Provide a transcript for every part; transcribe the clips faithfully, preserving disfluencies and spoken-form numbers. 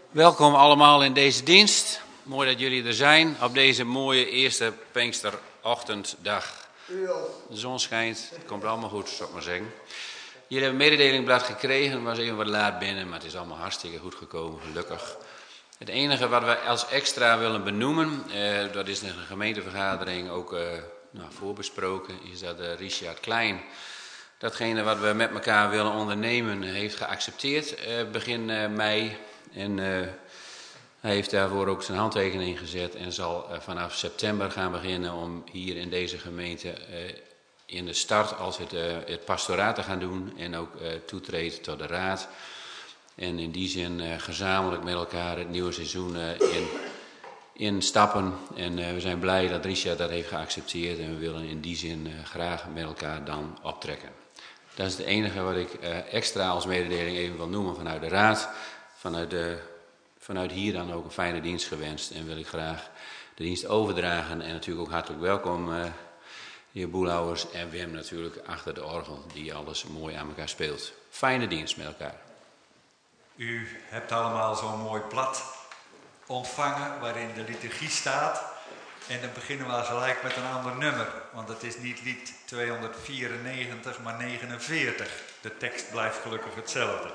Welkom allemaal in deze dienst. Mooi dat jullie er zijn op deze mooie eerste Pinksterochtenddag. De zon schijnt, het komt allemaal goed, zou ik maar zeggen. Jullie hebben een mededelingblad gekregen, het was even wat laat binnen, maar het is allemaal hartstikke goed gekomen, gelukkig. Het enige wat we als extra willen benoemen, eh, dat is in een gemeentevergadering ook eh, nou, voorbesproken, is dat eh, Richard Klein datgene wat we met elkaar willen ondernemen heeft geaccepteerd eh, begin eh, mei. En uh, hij heeft daarvoor ook zijn handtekening gezet en zal uh, vanaf september gaan beginnen om hier in deze gemeente uh, in de start als het, uh, het pastoraat te gaan doen en ook uh, toetreedt tot de raad. En in die zin uh, gezamenlijk met elkaar het nieuwe seizoen uh, in, instappen. En uh, we zijn blij dat Richard dat heeft geaccepteerd en we willen in die zin uh, graag met elkaar dan optrekken. Dat is het enige wat ik uh, extra als mededeling even wil noemen vanuit de raad. Vanuit, de, vanuit hier dan ook een fijne dienst gewenst en wil ik graag de dienst overdragen. En natuurlijk ook hartelijk welkom, uh, de heer Boelhouwers en Wim natuurlijk achter de orgel die alles mooi aan elkaar speelt. Fijne dienst met elkaar. U hebt allemaal zo'n mooi blad ontvangen waarin de liturgie staat. En dan beginnen we al gelijk met een ander nummer, want het is niet lied tweehonderdvierennegentig, maar negenenveertig. De tekst blijft gelukkig hetzelfde.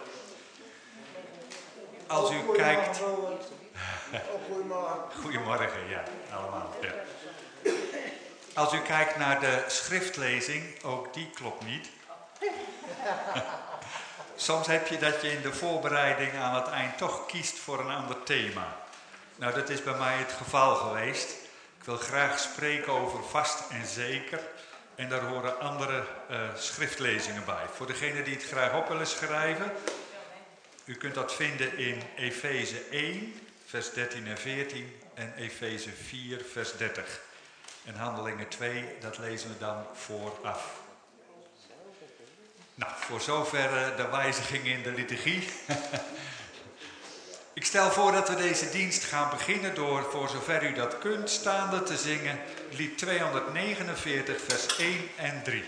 Als u kijkt... Goedemorgen. Goedemorgen, ja, allemaal. Ja. Als u kijkt naar de schriftlezing, ook die klopt niet. Soms heb je dat je in de voorbereiding aan het eind toch kiest voor een ander thema. Nou, dat is bij mij het geval geweest. Ik wil graag spreken over vast en zeker. En daar horen andere uh, schriftlezingen bij. Voor degenen die het graag op willen schrijven... U kunt dat vinden in Efeze één, vers dertien en veertien en Efeze vier, vers dertig. En Handelingen twee, dat lezen we dan vooraf. Nou, voor zover de wijziging in de liturgie. Ik stel voor dat we deze dienst gaan beginnen door, voor zover u dat kunt, staande te zingen, lied tweehonderdnegenenveertig, vers één en drie.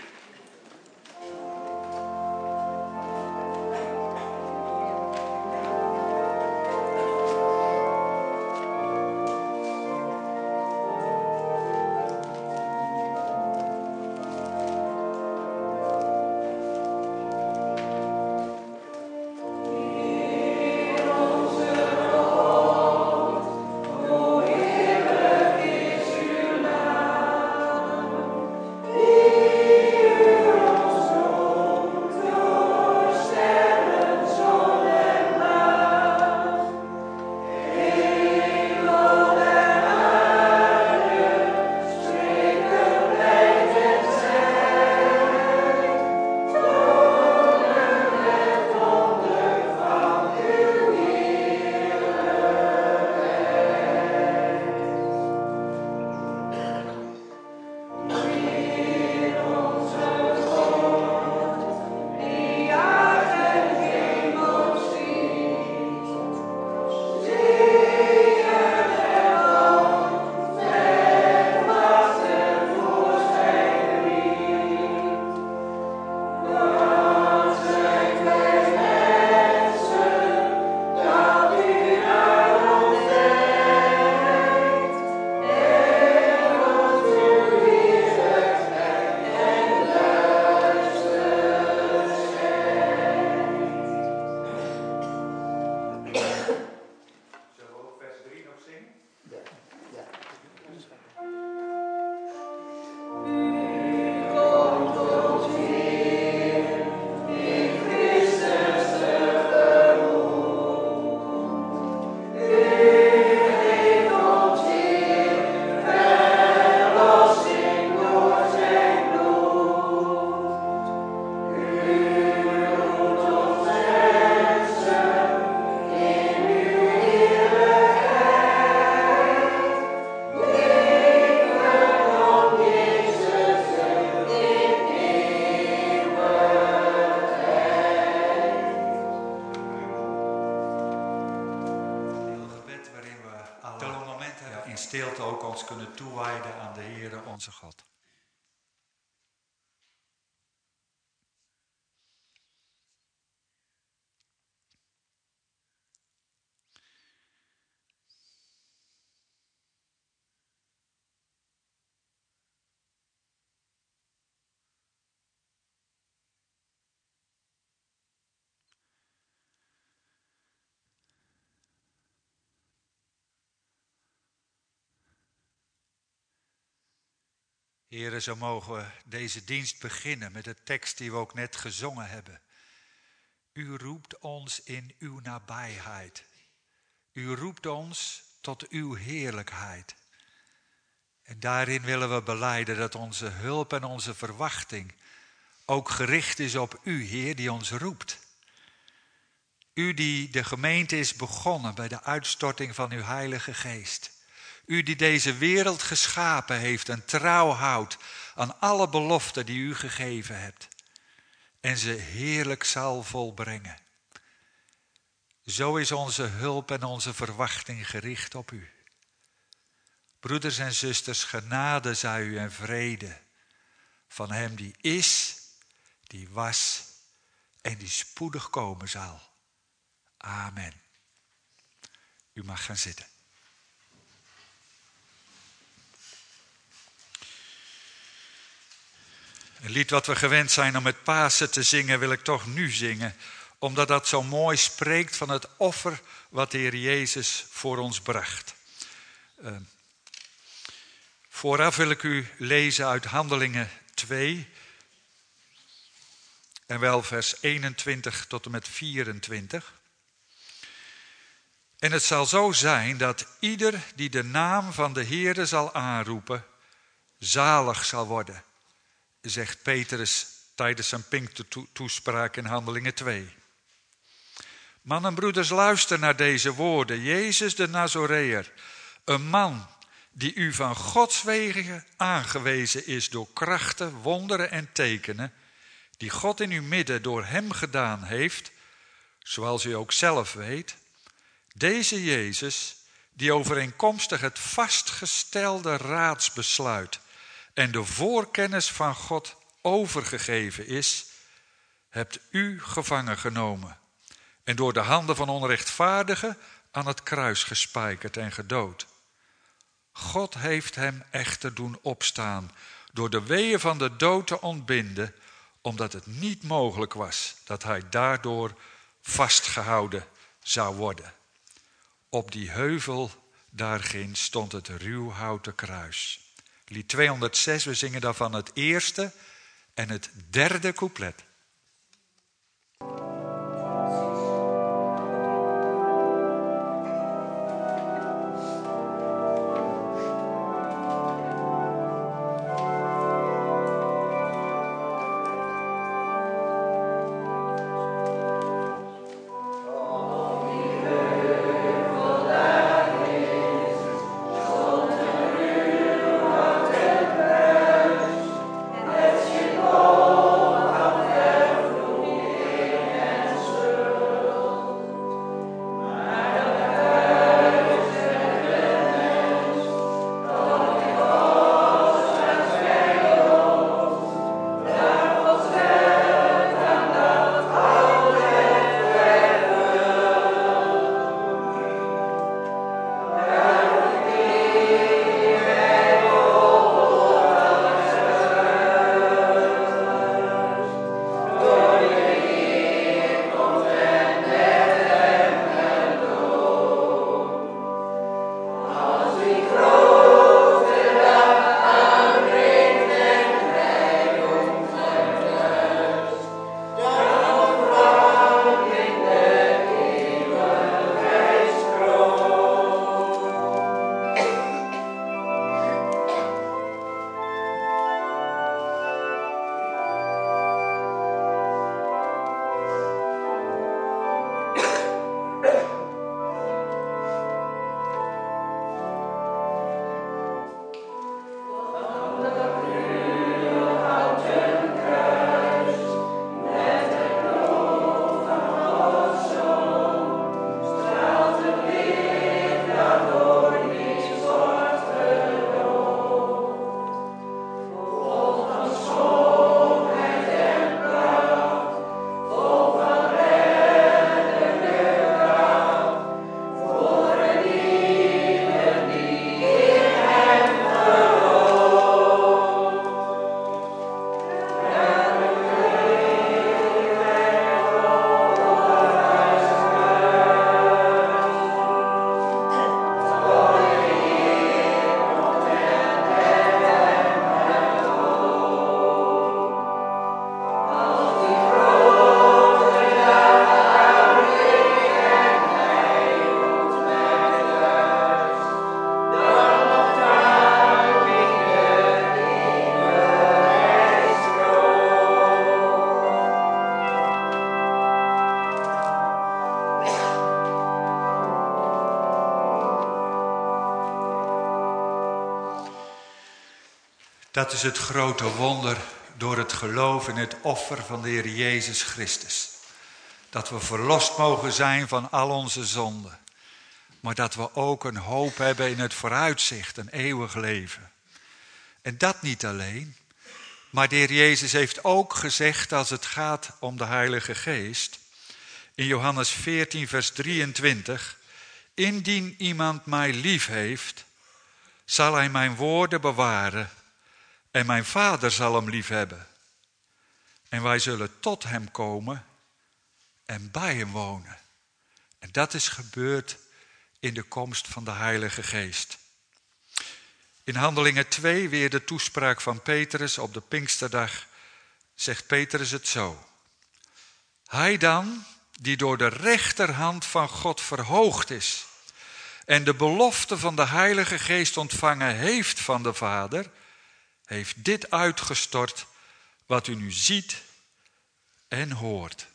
stilte ook ons kunnen toewijden aan de Heere onze God. Heren, zo mogen we deze dienst beginnen met de tekst die we ook net gezongen hebben. U roept ons in uw nabijheid. U roept ons tot uw heerlijkheid. En daarin willen we belijden dat onze hulp en onze verwachting ook gericht is op u, Heer, die ons roept. U die de gemeente is begonnen bij de uitstorting van uw Heilige Geest. U die deze wereld geschapen heeft en trouw houdt aan alle beloften die u gegeven hebt. En ze heerlijk zal volbrengen. Zo is onze hulp en onze verwachting gericht op u. Broeders en zusters, genade zij u en vrede van hem die is, die was en die spoedig komen zal. Amen. U mag gaan zitten. Een lied wat we gewend zijn om met Pasen te zingen, wil ik toch nu zingen. Omdat dat zo mooi spreekt van het offer wat de Heer Jezus voor ons bracht. Uh, vooraf wil ik u lezen uit Handelingen twee. En wel vers eenentwintig tot en met vierentwintig. En het zal zo zijn dat ieder die de naam van de Heere zal aanroepen, zalig zal worden. Zegt Petrus tijdens zijn Pinkstertoespraak in Handelingen twee. Mannen en broeders, luister naar deze woorden. Jezus de Nazoreër, een man die u van Gods wegen aangewezen is door krachten, wonderen en tekenen, die God in uw midden door hem gedaan heeft, zoals u ook zelf weet. Deze Jezus, die overeenkomstig het vastgestelde raadsbesluit en de voorkennis van God overgegeven is, hebt u gevangen genomen en door de handen van onrechtvaardigen aan het kruis gespijkerd en gedood. God heeft hem echter doen opstaan door de weeën van de dood te ontbinden, omdat het niet mogelijk was dat hij daardoor vastgehouden zou worden. Op die heuvel daarginds stond het ruwhouten kruis. Lied tweehonderdzes, we zingen daarvan het eerste en het derde couplet. Let's Dat is het grote wonder door het geloof in het offer van de Heer Jezus Christus. Dat we verlost mogen zijn van al onze zonden. Maar dat we ook een hoop hebben in het vooruitzicht, een eeuwig leven. En dat niet alleen. Maar de Heer Jezus heeft ook gezegd als het gaat om de Heilige Geest. In Johannes veertien vers drieëntwintig. Indien iemand mij lief heeft, zal hij mijn woorden bewaren. En mijn Vader zal hem lief hebben. En wij zullen tot hem komen en bij hem wonen. En dat is gebeurd in de komst van de Heilige Geest. In Handelingen twee, weer de toespraak van Petrus op de Pinksterdag, zegt Petrus het zo. Hij dan, die door de rechterhand van God verhoogd is en de belofte van de Heilige Geest ontvangen heeft van de Vader, heeft dit uitgestort wat u nu ziet en hoort.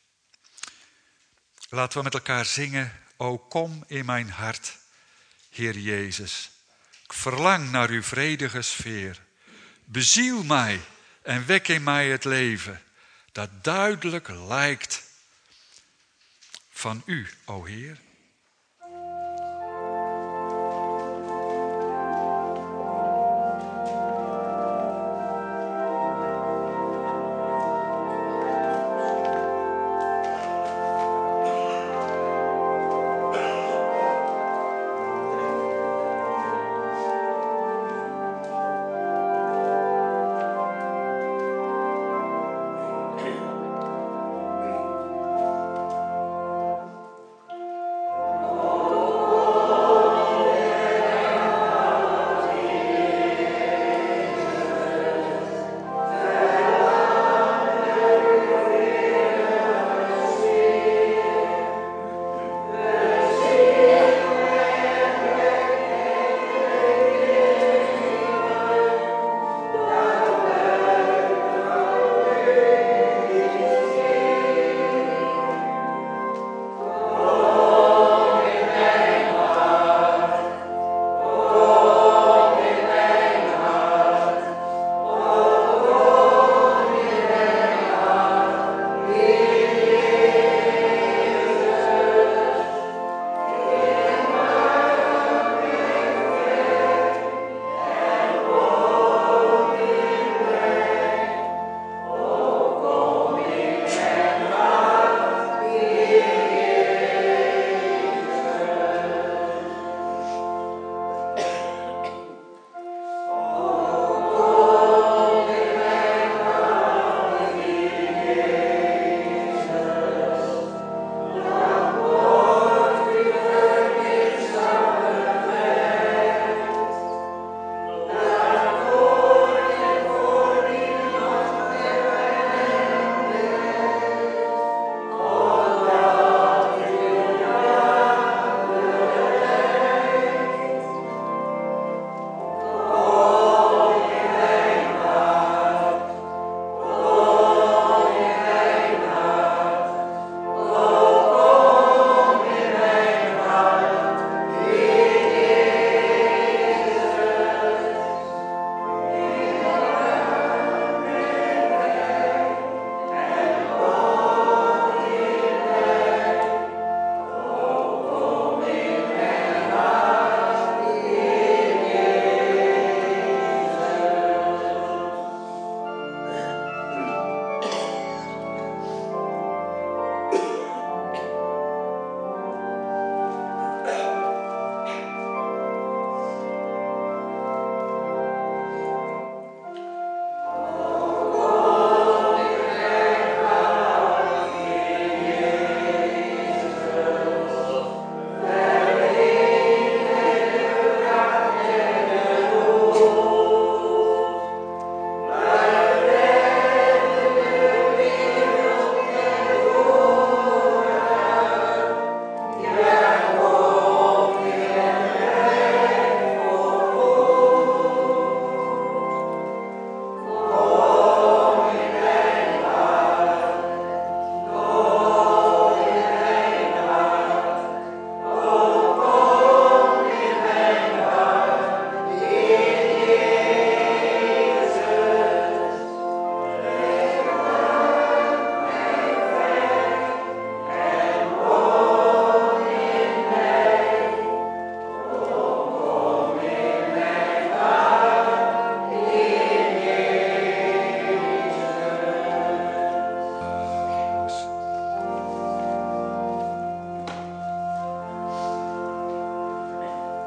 Laten we met elkaar zingen, o kom in mijn hart, Heer Jezus. Ik verlang naar uw vredige sfeer. Beziel mij en wek in mij het leven, dat duidelijk lijkt van u, o Heer.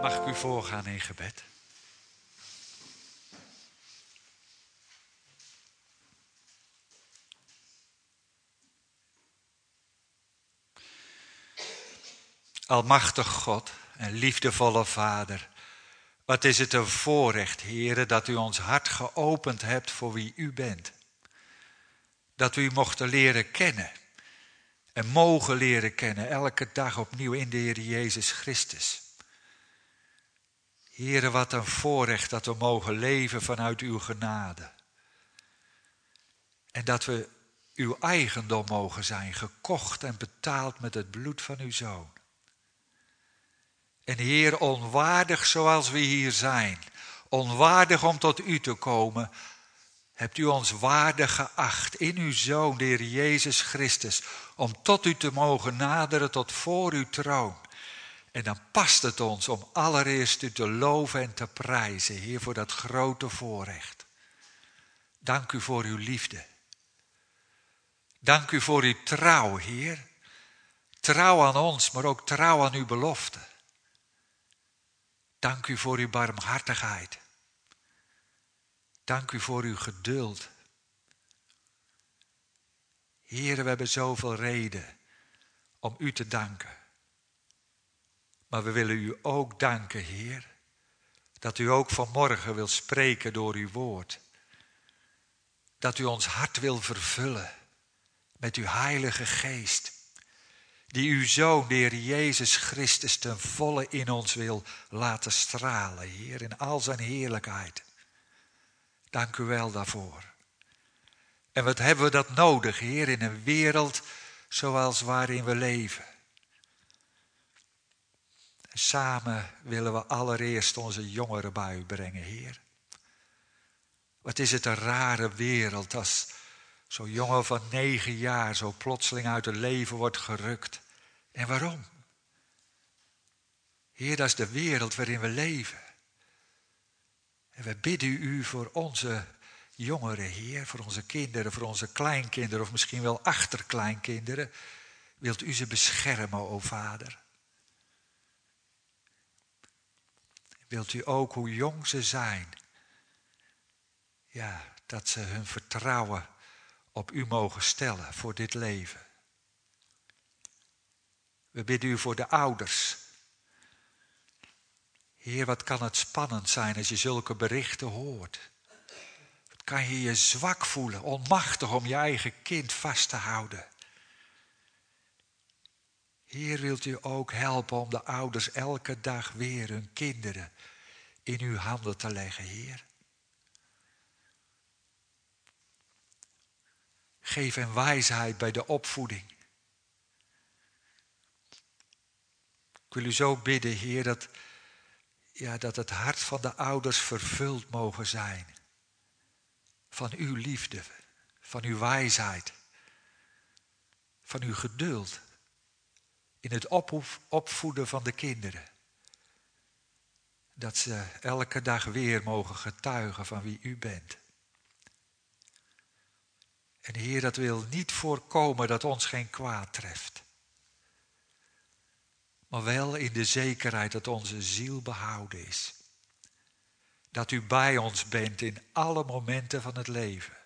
Mag ik u voorgaan in gebed? Almachtig God en liefdevolle Vader, wat is het een voorrecht, Heere, dat u ons hart geopend hebt voor wie u bent. Dat we u mochten leren kennen en mogen leren kennen, elke dag opnieuw in de Heer Jezus Christus. Heere, wat een voorrecht dat we mogen leven vanuit uw genade. En dat we uw eigendom mogen zijn, gekocht en betaald met het bloed van uw Zoon. En Heer, onwaardig zoals we hier zijn, onwaardig om tot u te komen, hebt u ons waardig geacht in uw Zoon, de Heer Jezus Christus, om tot u te mogen naderen tot voor uw troon. En dan past het ons om allereerst u te loven en te prijzen, Heer, voor dat grote voorrecht. Dank u voor uw liefde. Dank u voor uw trouw, Heer. Trouw aan ons, maar ook trouw aan uw belofte. Dank u voor uw barmhartigheid. Dank u voor uw geduld. Heer, we hebben zoveel reden om u te danken. Maar we willen u ook danken, Heer, dat u ook vanmorgen wil spreken door uw woord. Dat u ons hart wil vervullen met uw heilige geest. Die uw Zoon, de Heer Jezus Christus, ten volle in ons wil laten stralen, Heer, in al zijn heerlijkheid. Dank u wel daarvoor. En wat hebben we dat nodig, Heer, in een wereld zoals waarin we leven. En samen willen we allereerst onze jongeren bij u brengen, Heer. Wat is het een rare wereld als zo'n jongen van negen jaar zo plotseling uit het leven wordt gerukt. En waarom? Heer, dat is de wereld waarin we leven. En we bidden u voor onze jongeren, Heer, voor onze kinderen, voor onze kleinkinderen of misschien wel achterkleinkinderen. Wilt u ze beschermen, o Vader? Wilt u ook, hoe jong ze zijn, ja, dat ze hun vertrouwen op u mogen stellen voor dit leven. We bidden u voor de ouders. Heer, wat kan het spannend zijn als je zulke berichten hoort. Wat kan je je zwak voelen, onmachtig om je eigen kind vast te houden. Heer, wilt u ook helpen om de ouders elke dag weer hun kinderen in uw handen te leggen, Heer. Geef hen wijsheid bij de opvoeding. Ik wil u zo bidden, Heer, dat, ja, dat het hart van de ouders vervuld mogen zijn. Van uw liefde, van uw wijsheid, van uw geduld. In het opvoeden van de kinderen. Dat ze elke dag weer mogen getuigen van wie u bent. En Heer, dat wil niet voorkomen dat ons geen kwaad treft. Maar wel in de zekerheid dat onze ziel behouden is. Dat u bij ons bent in alle momenten van het leven.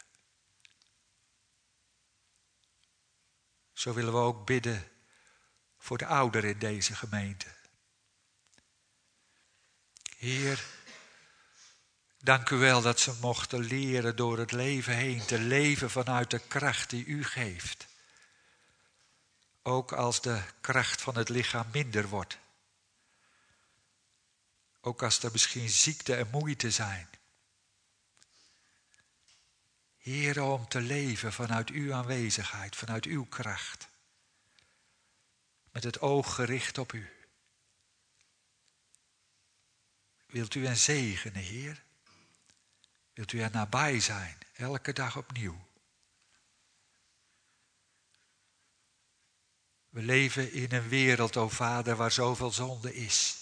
Zo willen we ook bidden voor de ouderen in deze gemeente. Heer, dank u wel dat ze mochten leren door het leven heen te leven vanuit de kracht die u geeft. Ook als de kracht van het lichaam minder wordt. Ook als er misschien ziekte en moeite zijn. Heer, om te leven vanuit uw aanwezigheid, vanuit uw kracht. Met het oog gericht op u. Wilt u hen zegenen, Heer? Wilt u er nabij zijn, elke dag opnieuw? We leven in een wereld, o Vader, waar zoveel zonde is.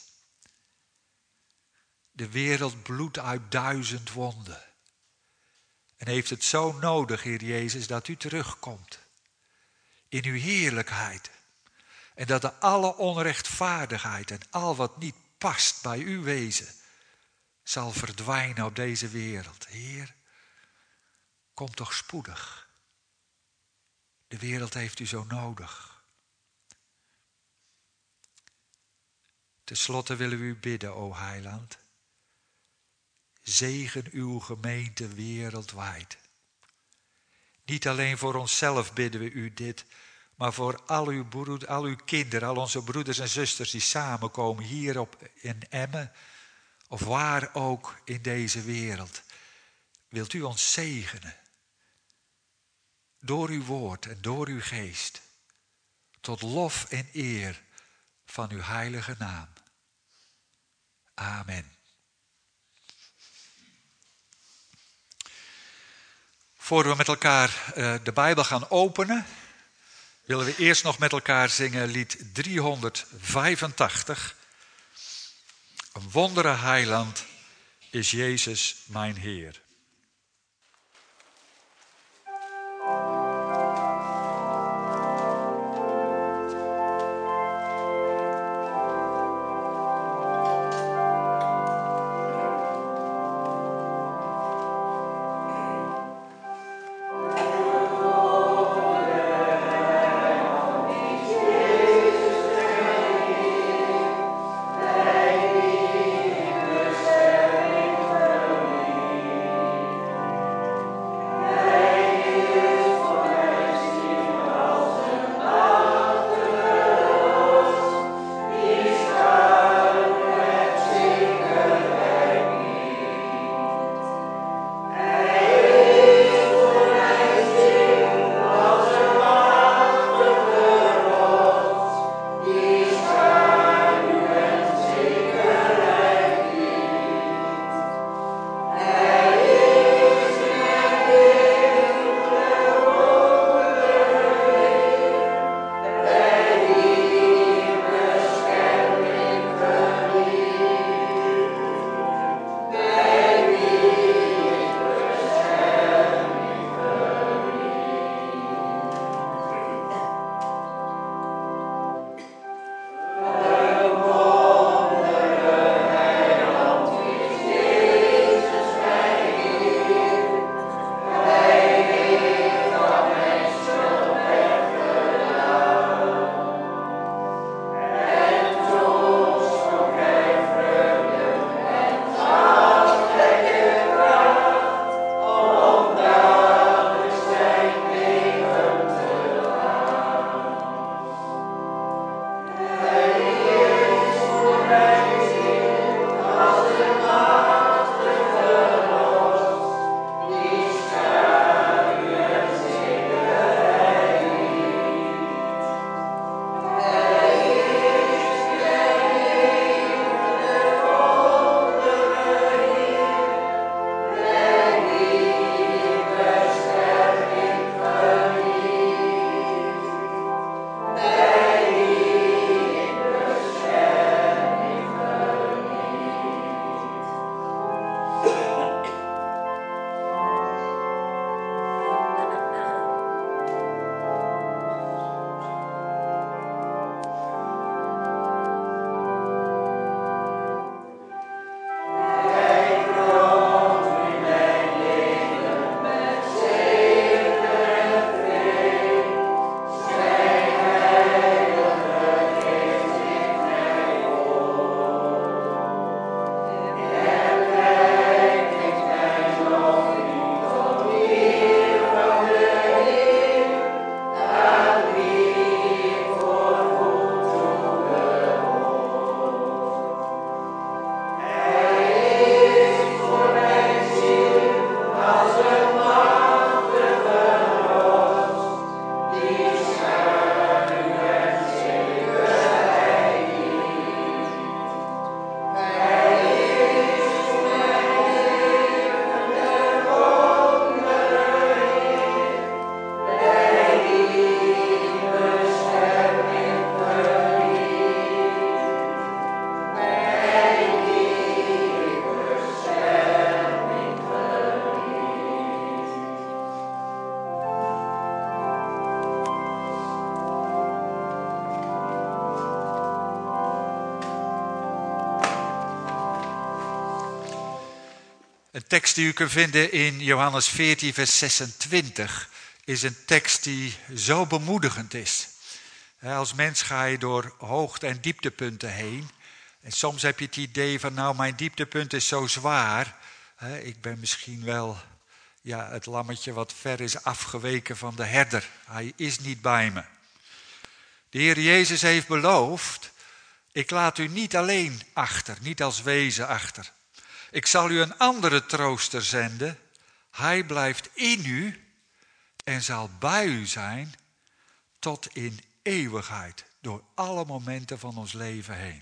De wereld bloedt uit duizend wonden. En heeft het zo nodig, Heer Jezus, dat u terugkomt. In uw heerlijkheid. En dat de alle onrechtvaardigheid en al wat niet past bij uw wezen zal verdwijnen op deze wereld. Heer, kom toch spoedig. De wereld heeft u zo nodig. Ten slotte willen we u bidden, o Heiland. Zegen uw gemeente wereldwijd. Niet alleen voor onszelf bidden we u dit, maar voor al uw, broed, al uw kinderen, al onze broeders en zusters die samenkomen hier op, in Emmen, of waar ook in deze wereld. Wilt u ons zegenen, door uw woord en door uw geest, tot lof en eer van uw heilige naam. Amen. Voordat we met elkaar uh, de Bijbel gaan openen, willen we eerst nog met elkaar zingen lied driehonderdvijfentachtig. Een wondere heiland is Jezus mijn Heer. Thank Een tekst die u kunt vinden in Johannes veertien, vers zesentwintig, is een tekst die zo bemoedigend is. Als mens ga je door hoogte- en dieptepunten heen. En soms heb je het idee van, nou, mijn dieptepunt is zo zwaar. Ik ben misschien wel ja, het lammetje wat ver is afgeweken van de herder. Hij is niet bij me. De Heer Jezus heeft beloofd, ik laat u niet alleen achter, niet als wezen achter. Ik zal u een andere trooster zenden. Hij blijft in u en zal bij u zijn tot in eeuwigheid. Door alle momenten van ons leven heen.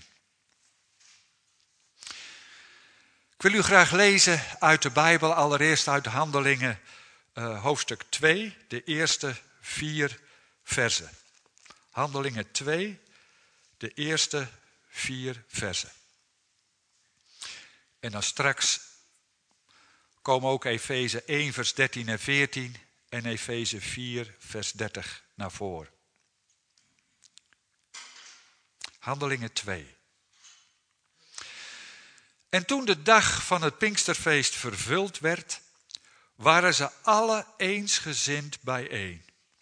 Ik wil u graag lezen uit de Bijbel, allereerst uit Handelingen uh, hoofdstuk twee, de eerste vier versen. Handelingen twee, de eerste vier versen. En dan straks komen ook Efeze één, vers dertien en veertien en Efeze vier, vers dertig naar voren. Handelingen twee. En toen de dag van het Pinksterfeest vervuld werd, waren ze alle eensgezind bijeen.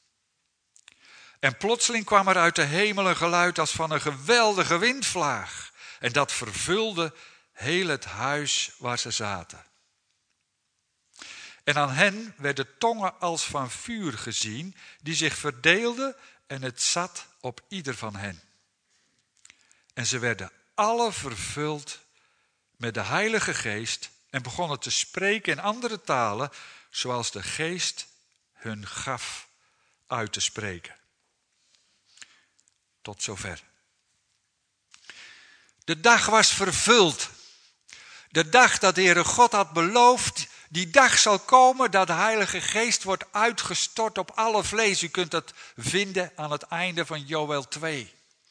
En plotseling kwam er uit de hemel een geluid als van een geweldige windvlaag. En dat vervulde heel het huis waar ze zaten. En aan hen werden tongen als van vuur gezien, die zich verdeelden en het zat op ieder van hen. En ze werden alle vervuld met de Heilige Geest en begonnen te spreken in andere talen, zoals de Geest hun gaf uit te spreken. Tot zover. De dag was vervuld. De dag dat de Heere God had beloofd, die dag zal komen dat de Heilige Geest wordt uitgestort op alle vlees. U kunt dat vinden aan het einde van Joël twee.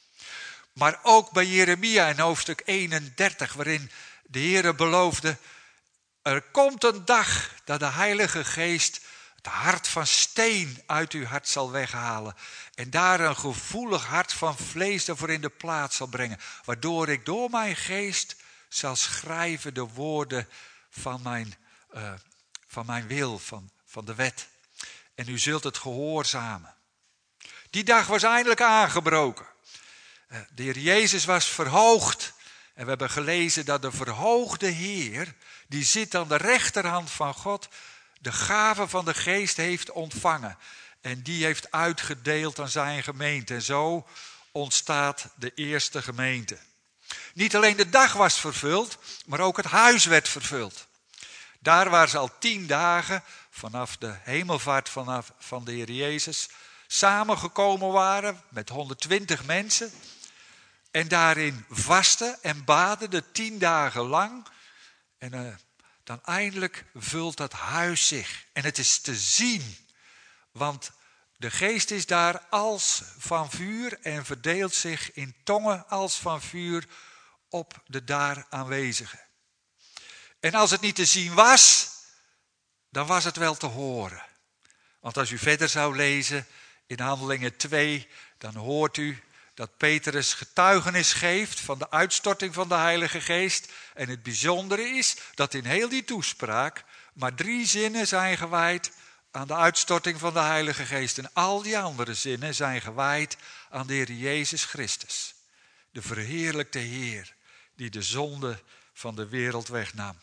Maar ook bij Jeremia in hoofdstuk eenendertig, waarin de Heere beloofde, er komt een dag dat de Heilige Geest het hart van steen uit uw hart zal weghalen. En daar een gevoelig hart van vlees ervoor in de plaats zal brengen. Waardoor ik door mijn geest zal schrijven de woorden van mijn, uh, van mijn wil, van, van de wet. En u zult het gehoorzamen. Die dag was eindelijk aangebroken. Uh, de Heer Jezus was verhoogd. En we hebben gelezen dat de verhoogde Heer, die zit aan de rechterhand van God, de gave van de Geest heeft ontvangen. En die heeft uitgedeeld aan zijn gemeente. En zo ontstaat de eerste gemeente. Niet alleen de dag was vervuld, maar ook het huis werd vervuld. Daar waar ze al tien dagen, vanaf de hemelvaart vanaf, van de Heer Jezus, samengekomen waren met honderdtwintig mensen. En daarin vasten en baden de tien dagen lang. En uh, dan eindelijk vult dat huis zich. En het is te zien, want de Geest is daar als van vuur en verdeelt zich in tongen als van vuur op de daar aanwezigen. En als het niet te zien was, dan was het wel te horen. Want als u verder zou lezen in Handelingen twee, dan hoort u dat Petrus getuigenis geeft van de uitstorting van de Heilige Geest. En het bijzondere is dat in heel die toespraak maar drie zinnen zijn gewijd aan de uitstorting van de Heilige Geest. En al die andere zinnen zijn gewijd aan de Heer Jezus Christus. De verheerlijkte Heer die de zonde van de wereld wegnam.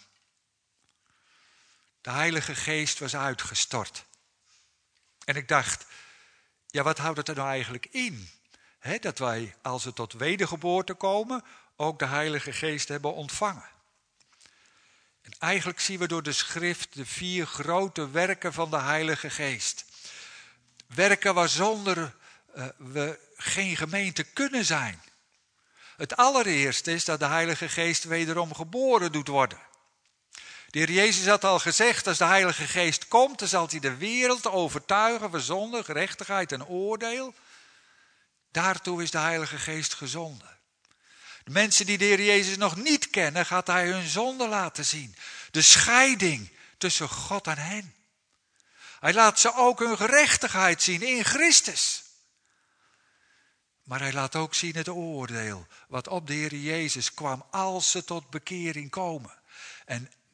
De Heilige Geest was uitgestort. En ik dacht, ja, wat houdt het er nou eigenlijk in? He, dat wij, als we tot wedergeboorte komen, ook de Heilige Geest hebben ontvangen. En eigenlijk zien we door de schrift de vier grote werken van de Heilige Geest. Werken waarzonder uh, we geen gemeente kunnen zijn. Het allereerste is dat de Heilige Geest wederom geboren doet worden. De Heer Jezus had al gezegd, als de Heilige Geest komt, dan zal hij de wereld overtuigen van zonde, gerechtigheid en oordeel. Daartoe is de Heilige Geest gezonden. De mensen die de Heer Jezus nog niet kennen, gaat hij hun zonde laten zien. De scheiding tussen God en hen. Hij laat ze ook hun gerechtigheid zien in Christus. Maar hij laat ook zien het oordeel wat op de Heer Jezus kwam als ze tot bekering komen. En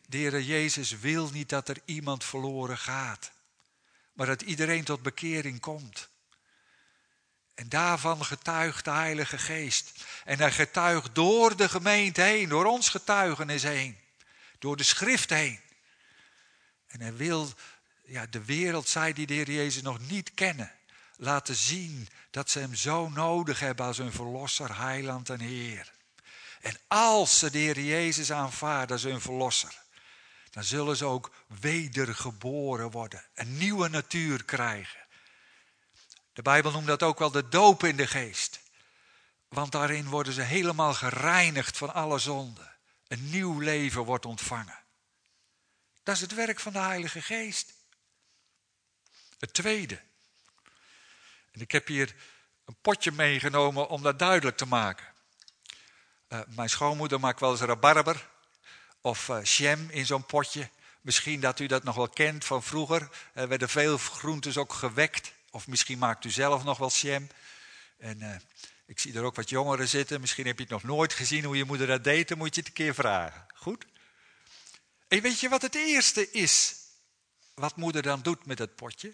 de Heer Jezus wil niet dat er iemand verloren gaat. Maar dat iedereen tot bekering komt. En daarvan getuigt de Heilige Geest. En hij getuigt door de gemeente heen, door ons getuigenis heen. Door de schrift heen. En hij wil ja, de wereld, zij die de Heer Jezus nog niet kennen, laten zien dat ze hem zo nodig hebben als hun verlosser, heiland en Heer. En als ze de Heer Jezus aanvaarden als hun verlosser, dan zullen ze ook wedergeboren worden. Een nieuwe natuur krijgen. De Bijbel noemt dat ook wel de doop in de geest. Want daarin worden ze helemaal gereinigd van alle zonden. Een nieuw leven wordt ontvangen. Dat is het werk van de Heilige Geest. Het tweede. En ik heb hier een potje meegenomen om dat duidelijk te maken. Uh, mijn schoonmoeder maakt wel eens rabarber of uh, jam in zo'n potje. Misschien dat u dat nog wel kent van vroeger. Er werden veel groentes ook gewekt. Of misschien maakt u zelf nog wel jam. En uh, ik zie er ook wat jongeren zitten. Misschien heb je het nog nooit gezien hoe je moeder dat deed. Dan moet je het een keer vragen. Goed? En weet je wat het eerste is wat moeder dan doet met het potje?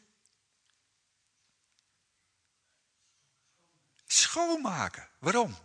Schoonmaken. Waarom?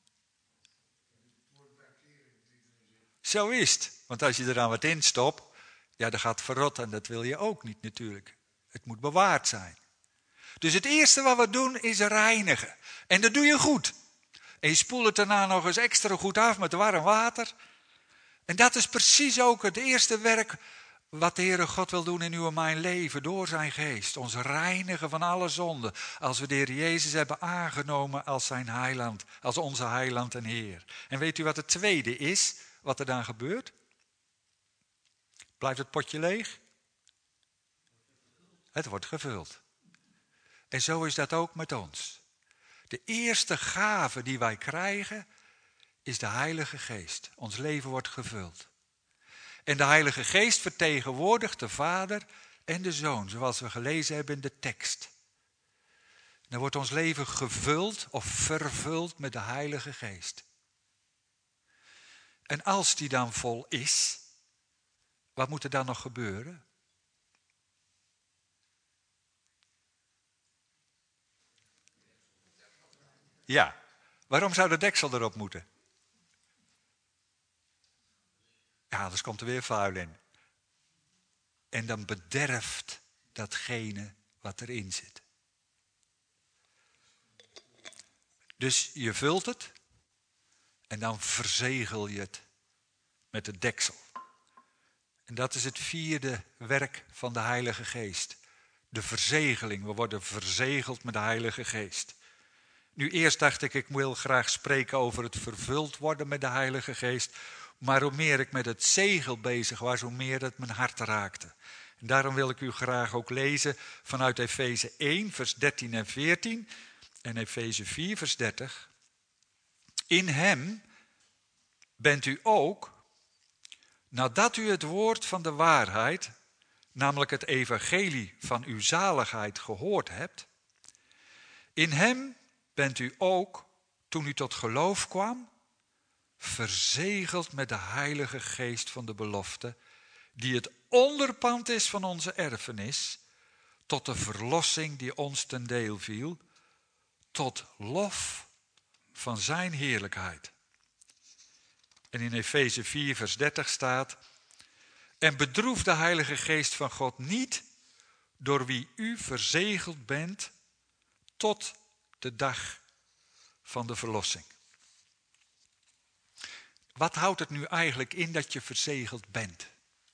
Zo is het. Want als je er dan wat in stopt, ja, dan gaat het verrotten en dat wil je ook niet natuurlijk. Het moet bewaard zijn. Dus het eerste wat we doen is reinigen. En dat doe je goed. En je spoelt het daarna nog eens extra goed af met warm water. En dat is precies ook het eerste werk wat de Heere God wil doen in uw en mijn leven door zijn geest. Ons reinigen van alle zonden. Als we de Heer Jezus hebben aangenomen als zijn heiland. Als onze heiland en Heer. En weet u wat het tweede is? Wat er dan gebeurt? Blijft het potje leeg? Het wordt gevuld. En zo is dat ook met ons. De eerste gave die wij krijgen is de Heilige Geest. Ons leven wordt gevuld. En de Heilige Geest vertegenwoordigt de Vader en de Zoon, zoals we gelezen hebben in de tekst. Dan wordt ons leven gevuld of vervuld met de Heilige Geest. En als die dan vol is, wat moet er dan nog gebeuren? Ja, waarom zou de deksel erop moeten? Ja, anders komt er weer vuil in. En dan bederft datgene wat erin zit. Dus je vult het en dan verzegel je het met de deksel. En dat is het vierde werk van de Heilige Geest. De verzegeling. We worden verzegeld met de Heilige Geest. Nu eerst dacht ik, ik wil graag spreken over het vervuld worden met de Heilige Geest. Maar hoe meer ik met het zegel bezig was, hoe meer het mijn hart raakte. En daarom wil ik u graag ook lezen vanuit Efeze één, vers dertien en veertien. En Efeze vier, vers dertig. In hem bent u ook, nadat u het woord van de waarheid, namelijk het evangelie van uw zaligheid, gehoord hebt. In hem bent u ook, toen u tot geloof kwam, verzegeld met de Heilige Geest van de belofte, die het onderpand is van onze erfenis, tot de verlossing die ons ten deel viel, tot lof van zijn heerlijkheid. En in Efeze vier, vers dertig staat, en bedroef de Heilige Geest van God niet, door wie u verzegeld bent tot de dag van de verlossing. Wat houdt het nu eigenlijk in dat je verzegeld bent?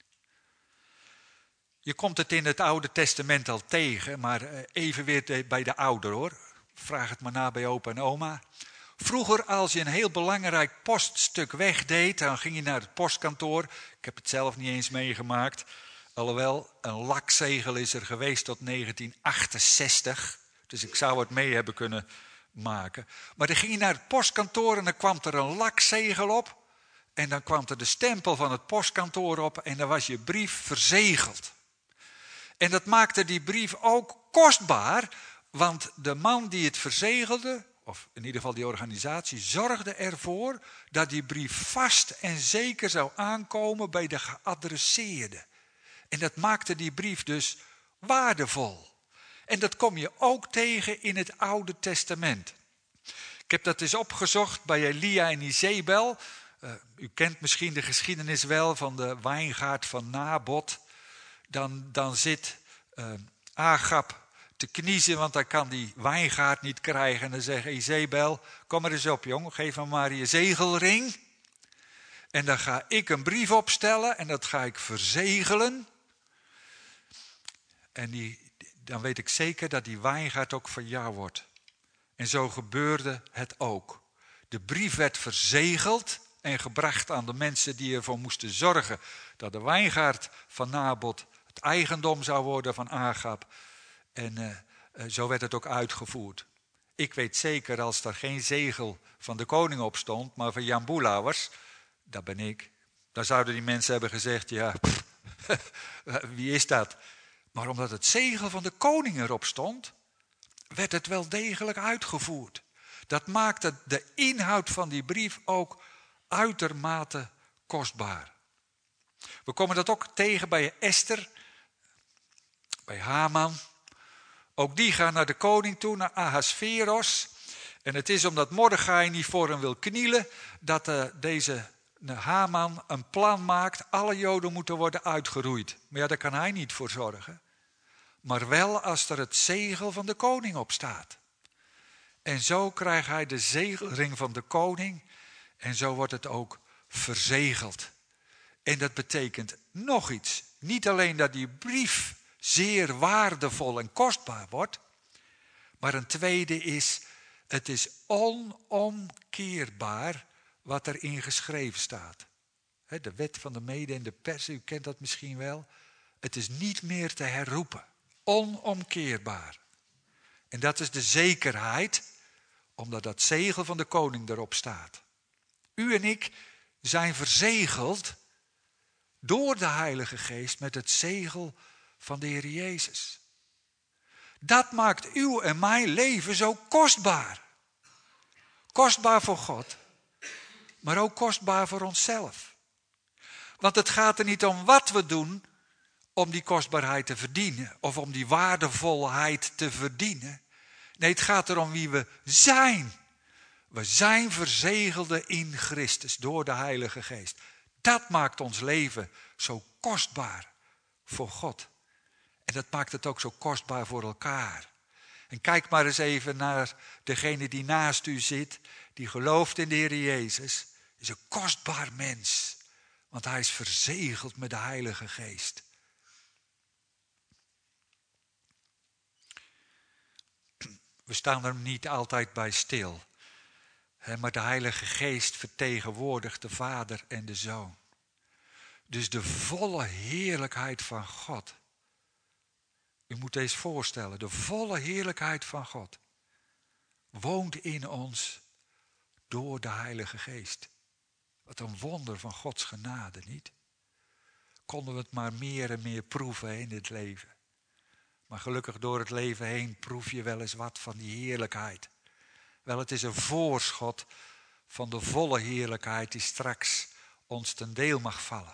Je komt het in het Oude Testament al tegen, maar even weer bij de ouder hoor. Vraag het maar na bij opa en oma. Vroeger als je een heel belangrijk poststuk wegdeed, dan ging je naar het postkantoor. Ik heb het zelf niet eens meegemaakt. Alhoewel, een lakzegel is er geweest tot negentien achtenzestig. Dus ik zou het mee hebben kunnen maken. Maar dan ging je naar het postkantoor en dan kwam er een lakzegel op. En dan kwam er de stempel van het postkantoor op en dan was je brief verzegeld. En dat maakte die brief ook kostbaar, want de man die het verzegelde, of in ieder geval die organisatie, zorgde ervoor dat die brief vast en zeker zou aankomen bij de geadresseerde. En dat maakte die brief dus waardevol. En dat kom je ook tegen in het Oude Testament. Ik heb dat eens opgezocht bij Elia en Izebel. Uh, u kent misschien de geschiedenis wel van de wijngaard van Nabot. Dan, dan zit uh, Agab te kniezen, want hij kan die wijngaard niet krijgen. En dan zegt Izebel, kom er eens op jong, geef me maar je zegelring. En dan ga ik een brief opstellen en dat ga ik verzegelen. En die, dan weet ik zeker dat die wijngaard ook van jou wordt. En zo gebeurde het ook. De brief werd verzegeld en gebracht aan de mensen die ervoor moesten zorgen dat de wijngaard van Nabot het eigendom zou worden van Agab. En uh, uh, zo werd het ook uitgevoerd. Ik weet zeker, als er geen zegel van de koning op stond, maar van Jan Boelauwers, dat ben ik, dan zouden die mensen hebben gezegd, ja, pff, wie is dat? Maar omdat het zegel van de koning erop stond, werd het wel degelijk uitgevoerd. Dat maakte de inhoud van die brief ook uitermate kostbaar. We komen dat ook tegen bij Esther, bij Haman. Ook die gaan naar de koning toe, naar Ahasveros. En het is omdat Mordechai niet voor hem wil knielen, dat uh, deze Haman een plan maakt. Alle Joden moeten worden uitgeroeid. Maar ja, daar kan hij niet voor zorgen. Maar wel als er het zegel van de koning op staat. En zo krijgt hij de zegelring van de koning. En zo wordt het ook verzegeld. En dat betekent nog iets. Niet alleen dat die brief zeer waardevol en kostbaar wordt. Maar een tweede is, het is onomkeerbaar wat erin geschreven staat. De wet van de mede en de pers, u kent dat misschien wel. Het is niet meer te herroepen. Onomkeerbaar. En dat is de zekerheid, omdat dat zegel van de koning erop staat. U en ik zijn verzegeld door de Heilige Geest met het zegel van de Heer Jezus. Dat maakt uw en mijn leven zo kostbaar. Kostbaar voor God, maar ook kostbaar voor onszelf. Want het gaat er niet om wat we doen om die kostbaarheid te verdienen of om die waardevolheid te verdienen. Nee, het gaat erom wie we zijn. We zijn verzegelden in Christus door de Heilige Geest. Dat maakt ons leven zo kostbaar voor God. En dat maakt het ook zo kostbaar voor elkaar. En kijk maar eens even naar degene die naast u zit, die gelooft in de Heer Jezus. Is een kostbaar mens, want hij is verzegeld met de Heilige Geest. We staan er niet altijd bij stil. Maar de Heilige Geest vertegenwoordigt de Vader en de Zoon. Dus de volle heerlijkheid van God. U moet eens voorstellen, de volle heerlijkheid van God woont in ons door de Heilige Geest. Wat een wonder van Gods genade, niet? Konden we het maar meer en meer proeven in dit leven. Maar gelukkig door het leven heen proef je wel eens wat van die heerlijkheid. Wel, het is een voorschot van de volle heerlijkheid die straks ons ten deel mag vallen.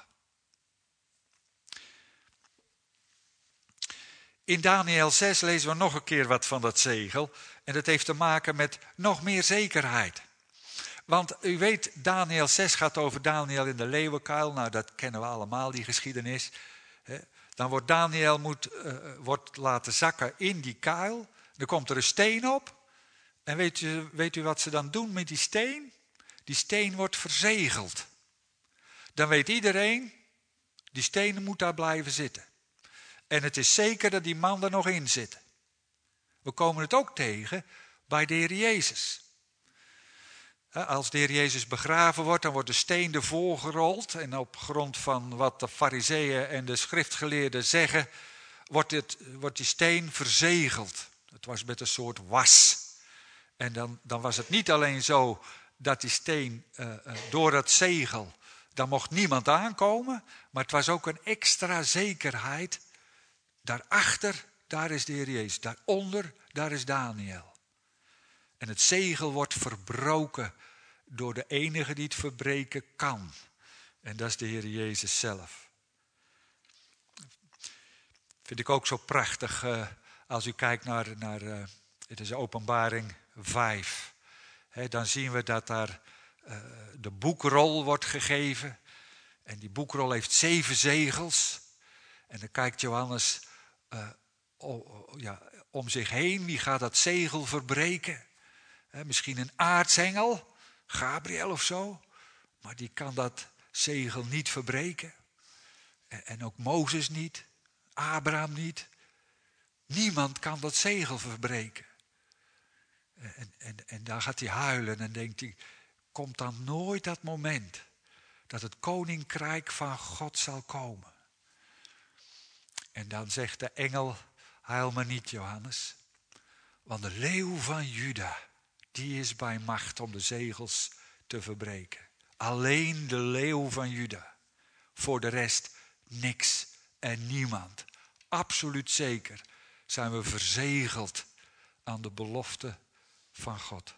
In Daniël zes lezen we nog een keer wat van dat zegel. En dat heeft te maken met nog meer zekerheid. Want u weet, Daniël zes gaat over Daniël in de leeuwenkuil. Nou, dat kennen we allemaal, die geschiedenis. Dan wordt Daniël moet, uh, wordt laten zakken in die kuil. Dan komt er een steen op. En weet u, weet u wat ze dan doen met die steen? Die steen wordt verzegeld. Dan weet iedereen, die steen moet daar blijven zitten. En het is zeker dat die man er nog in zit. We komen het ook tegen bij de Heer Jezus. Als de Heer Jezus begraven wordt, dan wordt de steen ervoor gerold. En op grond van wat de farizeeën en de schriftgeleerden zeggen, wordt, het, wordt die steen verzegeld. Het was met een soort was. En dan, dan was het niet alleen zo dat die steen uh, uh, door dat zegel, daar mocht niemand aankomen. Maar het was ook een extra zekerheid. Daarachter, daar is de Heer Jezus. Daaronder, daar is Daniël. En het zegel wordt verbroken door de enige die het verbreken kan. En dat is de Heer Jezus zelf. Vind ik ook zo prachtig uh, als u kijkt naar, naar uh, het is Openbaring vijf. He, dan zien we dat daar uh, de boekrol wordt gegeven. En die boekrol heeft zeven zegels. En dan kijkt Johannes uh, oh, oh, ja, om zich heen. Wie gaat dat zegel verbreken? He, misschien een aartsengel, Gabriel of zo. Maar die kan dat zegel niet verbreken. En, en ook Mozes niet. Abraham niet. Niemand kan dat zegel verbreken. En, en, en daar gaat hij huilen en denkt hij, komt dan nooit dat moment dat het koninkrijk van God zal komen? En dan zegt de engel, huil maar niet Johannes, want de leeuw van Juda, die is bij macht om de zegels te verbreken. Alleen de leeuw van Juda. Voor de rest niks en niemand. Absoluut zeker zijn we verzegeld aan de belofte van God.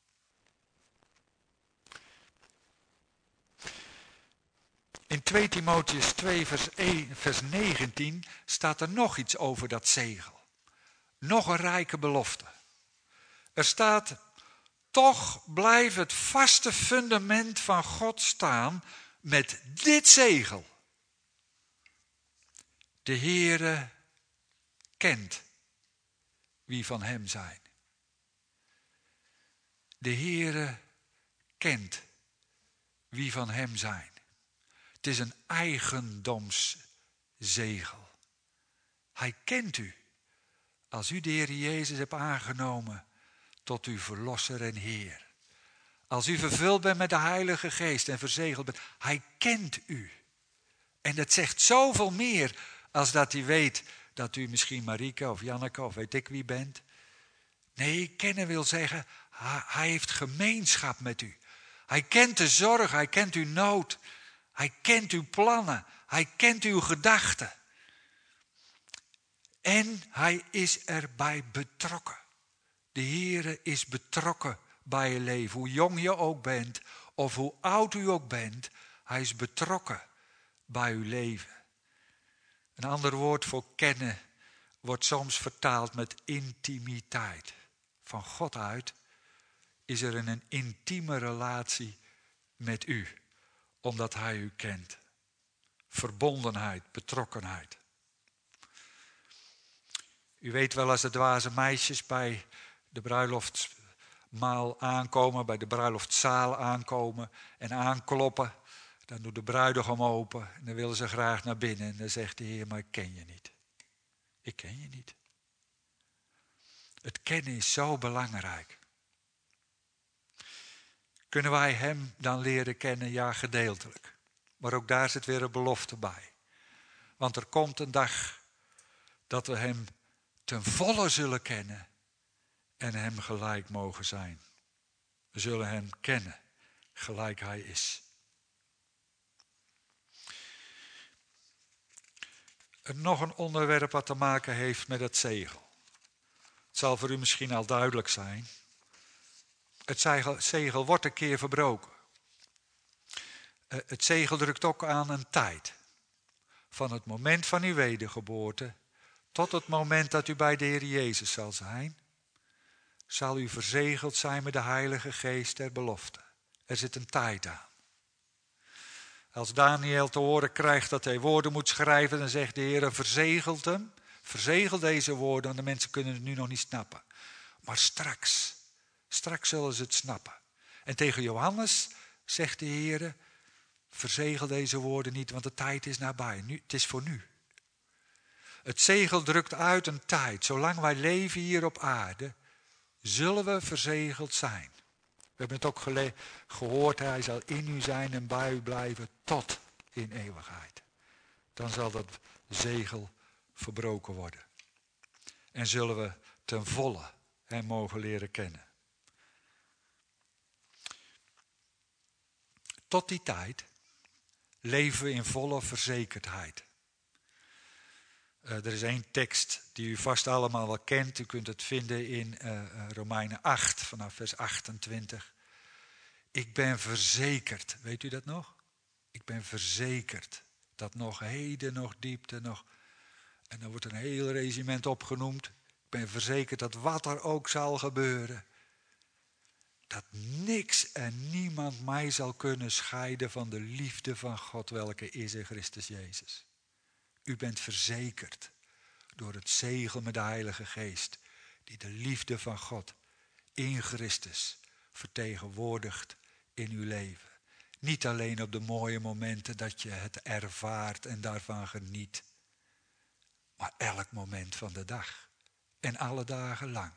In twee Timotheüs twee vers, een, vers negentien staat er nog iets over dat zegel. Nog een rijke belofte. Er staat, toch blijft het vaste fundament van God staan met dit zegel. De Heere kent wie van hem zijn. De Heere kent wie van hem zijn. Het is een eigendomszegel. Hij kent u. Als u de Heer Jezus hebt aangenomen tot uw verlosser en Heer. Als u vervuld bent met de Heilige Geest en verzegeld bent. Hij kent u. En dat zegt zoveel meer als dat hij weet dat u misschien Marieke of Janneke of weet ik wie bent. Nee, kennen wil zeggen, hij heeft gemeenschap met u. Hij kent de zorg, hij kent uw nood. Hij kent uw plannen, hij kent uw gedachten. En hij is erbij betrokken. De Heere is betrokken bij je leven. Hoe jong je ook bent of hoe oud u ook bent. Hij is betrokken bij uw leven. Een ander woord voor kennen wordt soms vertaald met intimiteit. Van God uit is er een intieme relatie met u. Omdat hij u kent. Verbondenheid, betrokkenheid. U weet wel als de dwaze meisjes bij de bruiloftsmaal aankomen, bij de bruiloftszaal aankomen en aankloppen. Dan doet de bruidegom open en dan willen ze graag naar binnen. En dan zegt de Heer, maar ik ken je niet. Ik ken je niet. Het kennen is zo belangrijk. Kunnen wij hem dan leren kennen? Ja, gedeeltelijk. Maar ook daar zit weer een belofte bij. Want er komt een dag dat we hem ten volle zullen kennen en hem gelijk mogen zijn. We zullen hem kennen gelijk hij is. En nog een onderwerp wat te maken heeft met het zegel. Het zal voor u misschien al duidelijk zijn. Het zegel, zegel wordt een keer verbroken. Uh, het zegel drukt ook aan een tijd. Van het moment van uw wedergeboorte tot het moment dat u bij de Heer Jezus zal zijn, zal u verzegeld zijn met de Heilige Geest der belofte. Er zit een tijd aan. Als Daniel te horen krijgt dat hij woorden moet schrijven, dan zegt de Heer, verzegelt hem. Verzegel deze woorden, want de mensen kunnen het nu nog niet snappen. Maar straks, straks zullen ze het snappen. En tegen Johannes zegt de Heer, verzegel deze woorden niet, want de tijd is nabij. Nu, het is voor nu. Het zegel drukt uit een tijd. Zolang wij leven hier op aarde, zullen we verzegeld zijn. We hebben het ook gele- gehoord, hij zal in u zijn en bij u blijven tot in eeuwigheid. Dan zal dat zegel verbroken worden. En zullen we ten volle hem mogen leren kennen. Tot die tijd leven we in volle verzekerdheid. Uh, er is één tekst die u vast allemaal wel kent. U kunt het vinden in uh, Romeinen acht, vanaf vers achtentwintig. Ik ben verzekerd, weet u dat nog? Ik ben verzekerd dat nog heden, nog diepte, nog... En dan wordt een heel regiment opgenoemd. Ik ben verzekerd dat wat er ook zal gebeuren, dat niks en niemand mij zal kunnen scheiden van de liefde van God, welke is in Christus Jezus. U bent verzekerd door het zegel met de Heilige Geest, die de liefde van God in Christus vertegenwoordigt in uw leven. Niet alleen op de mooie momenten dat je het ervaart en daarvan geniet, maar elk moment van de dag en alle dagen lang.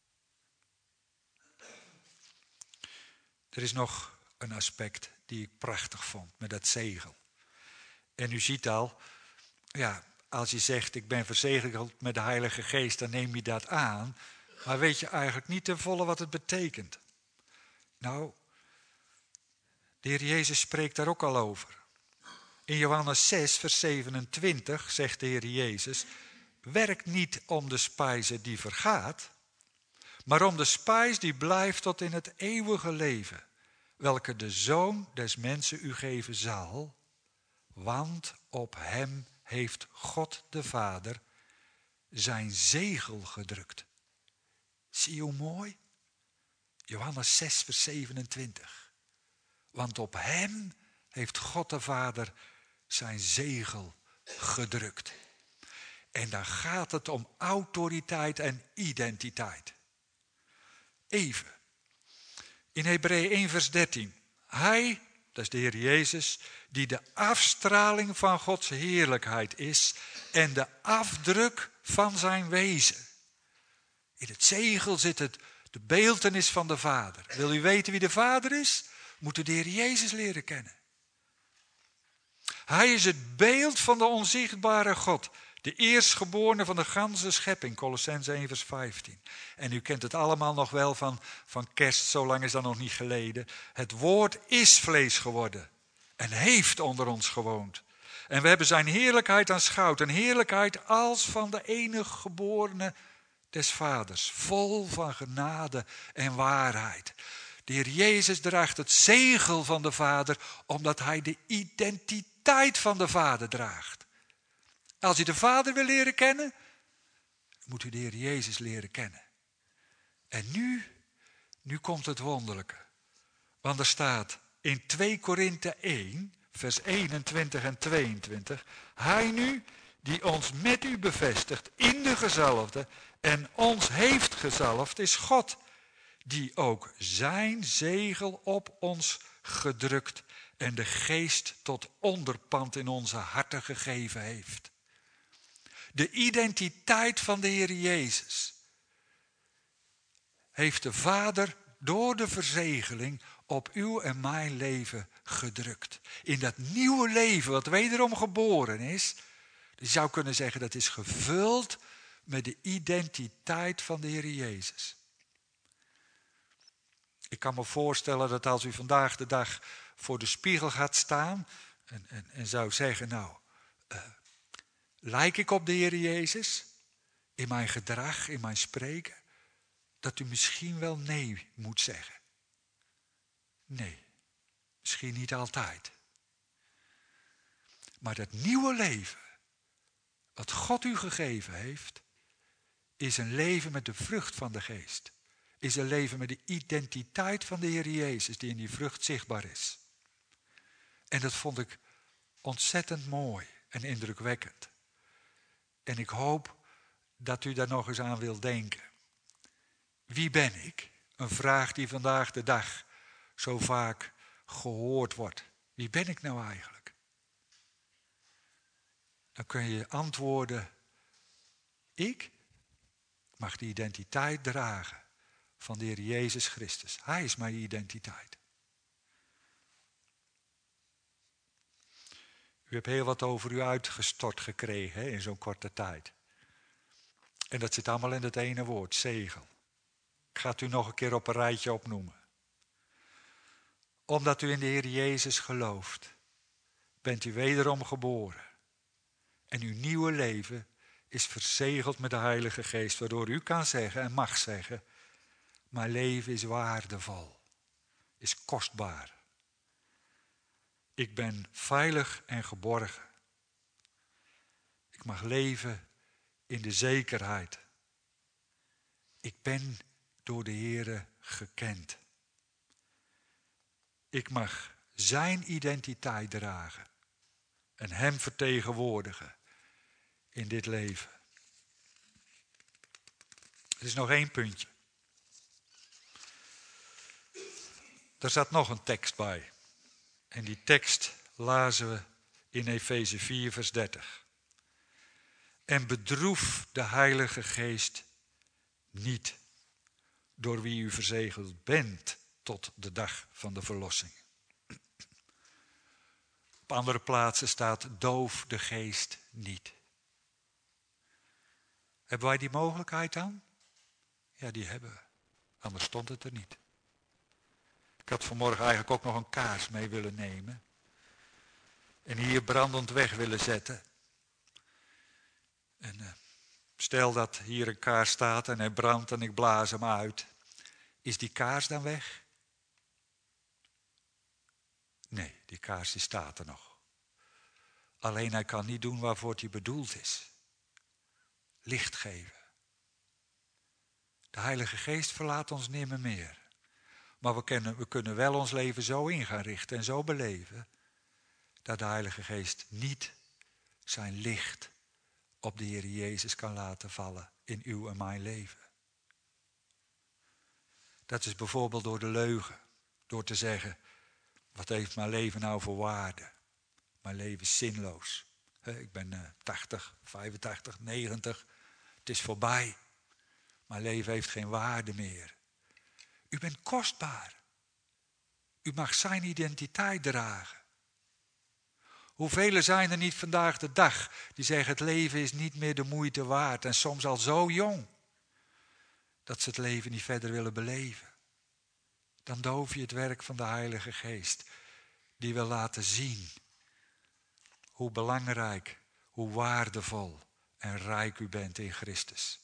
Er is nog een aspect die ik prachtig vond met dat zegel. En u ziet al, ja, als je zegt ik ben verzegeld met de Heilige Geest, dan neem je dat aan. Maar weet je eigenlijk niet ten volle wat het betekent. Nou, de Heer Jezus spreekt daar ook al over. In Johannes zes, vers zevenentwintig zegt de Heer Jezus, werk niet om de spijze die vergaat, maar om de spijs die blijft tot in het eeuwige leven, welke de Zoon des mensen u geven zal, want op hem heeft God de Vader zijn zegel gedrukt. Zie je hoe mooi? Johannes zes, vers zevenentwintig. Want op hem heeft God de Vader zijn zegel gedrukt. En dan gaat het om autoriteit en identiteit. Even. In Hebreeën één, vers dertien. Hij, dat is de Heer Jezus, die de afstraling van Gods heerlijkheid is en de afdruk van zijn wezen. In het zegel zit het, de beeltenis van de Vader. Wil u weten wie de Vader is? Moet u de Heer Jezus leren kennen. Hij is het beeld van de onzichtbare God. De eerstgeborene van de ganse schepping. Kolossenzen één vers vijftien. En u kent het allemaal nog wel van, van kerst. Zo lang is dat nog niet geleden. Het woord is vlees geworden. En heeft onder ons gewoond. En we hebben zijn heerlijkheid aanschouwd. Een heerlijkheid als van de enige geborene des vaders. Vol van genade en waarheid. De Heer Jezus draagt het zegel van de Vader, omdat hij de identiteit van de Vader draagt. Als u de Vader wil leren kennen, moet u de Heer Jezus leren kennen. En nu, nu komt het wonderlijke. Want er staat in twee Korinthe één, vers eenentwintig en tweeëntwintig. Hij nu, die ons met u bevestigt in de gezalfde en ons heeft gezalfd, is God, die ook zijn zegel op ons gedrukt en de geest tot onderpand in onze harten gegeven heeft. De identiteit van de Heer Jezus heeft de Vader door de verzegeling op uw en mijn leven gedrukt. In dat nieuwe leven wat wederom geboren is, je zou kunnen zeggen dat is gevuld met de identiteit van de Heer Jezus. Ik kan me voorstellen dat als u vandaag de dag voor de spiegel gaat staan en, en, en zou zeggen, nou, uh, lijk ik op de Heer Jezus in mijn gedrag, in mijn spreken, dat u misschien wel nee moet zeggen. Nee, misschien niet altijd. Maar dat nieuwe leven, wat God u gegeven heeft, is een leven met de vrucht van de geest. Is een leven met de identiteit van de Heer Jezus die in die vrucht zichtbaar is. En dat vond ik ontzettend mooi en indrukwekkend. En ik hoop dat u daar nog eens aan wilt denken. Wie ben ik? Een vraag die vandaag de dag zo vaak gehoord wordt. Wie ben ik nou eigenlijk? Dan kun je antwoorden, ik mag de identiteit dragen van de Heer Jezus Christus. Hij is mijn identiteit. U hebt heel wat over u uitgestort gekregen hè, in zo'n korte tijd. En dat zit allemaal in het ene woord, zegel. Ik ga het u nog een keer op een rijtje opnoemen. Omdat u in de Heer Jezus gelooft, bent u wederom geboren. En uw nieuwe leven is verzegeld met de Heilige Geest, waardoor u kan zeggen en mag zeggen, mijn leven is waardevol, is kostbaar. Ik ben veilig en geborgen. Ik mag leven in de zekerheid. Ik ben door de Heere gekend. Ik mag zijn identiteit dragen en hem vertegenwoordigen in dit leven. Er is nog één puntje. Er zat nog een tekst bij. En die tekst lazen we in Efeze vier vers dertig. En bedroef de Heilige Geest niet, door wie u verzegeld bent tot de dag van de verlossing. Op andere plaatsen staat doof de geest niet. Hebben wij die mogelijkheid dan? Ja, die hebben we. Anders stond het er niet. Ik had vanmorgen eigenlijk ook nog een kaars mee willen nemen. En hier brandend weg willen zetten. En uh, stel dat hier een kaars staat en hij brandt en ik blaas hem uit. Is die kaars dan weg? Nee, die kaars die staat er nog. Alleen hij kan niet doen waarvoor hij bedoeld is. Licht geven. De Heilige Geest verlaat ons nimmer meer. Maar we kunnen, we kunnen wel ons leven zo in gaan richten en zo beleven, dat de Heilige Geest niet zijn licht op de Heer Jezus kan laten vallen in uw en mijn leven. Dat is bijvoorbeeld door de leugen. Door te zeggen, wat heeft mijn leven nou voor waarde? Mijn leven is zinloos. Ik ben tachtig, vijfentachtig, negentig. Het is voorbij. Mijn leven heeft geen waarde meer. U bent kostbaar. U mag zijn identiteit dragen. Hoeveel zijn er niet vandaag de dag die zeggen het leven is niet meer de moeite waard en soms al zo jong dat ze het leven niet verder willen beleven. Dan doof je het werk van de Heilige Geest die wil laten zien hoe belangrijk, hoe waardevol en rijk u bent in Christus.